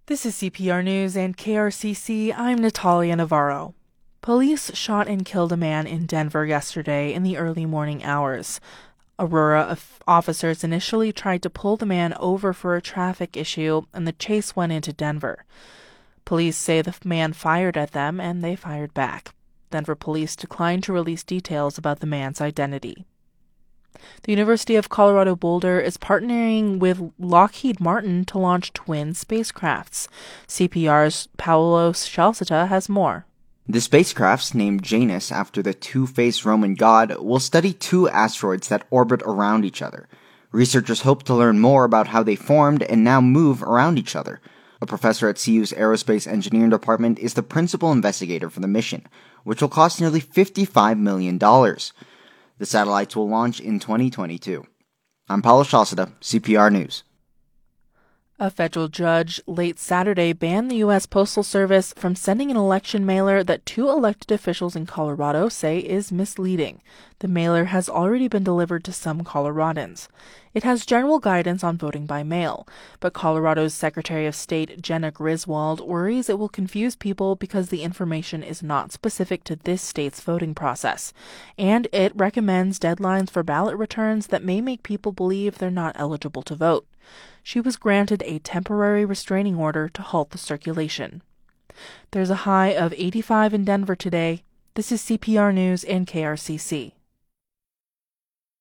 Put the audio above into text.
This is CPR News and KRCC. I'm Natalia Navarro. Police shot and killed a man in Denver yesterday in the early morning hours. Aurora officers initially tried to pull the man over for a traffic issue, and the chase went into Denver. Police say the man fired at them, and they fired back. Denver police declined to release details about the man's identity. The University of Colorado Boulder is partnering with Lockheed Martin to launch twin spacecrafts. CPR's Paolo Scialsita has more. The spacecrafts, named Janus after the two-faced Roman god, will study two asteroids that orbit around each other. Researchers hope to learn more about how they formed and now move around each other. A professor at CU's Aerospace Engineering Department is the principal investigator for the mission, which will cost nearly $55 million. The satellites will launch in 2022. I'm Paolo Scialsita, CPR News. A federal judge late Saturday banned the U.S. Postal Service from sending an election mailer that two elected officials in Colorado say is misleading. The mailer has already been delivered to some Coloradans. It has general guidance on voting by mail, but Colorado's Secretary of State Jena Griswold worries it will confuse people because the information is not specific to this state's voting process, and it recommends deadlines for ballot returns that may make people believe they're not eligible to vote. She was granted a temporary restraining order to halt the circulation. There's a high of 85 in Denver today. This is CPR News and KRCC.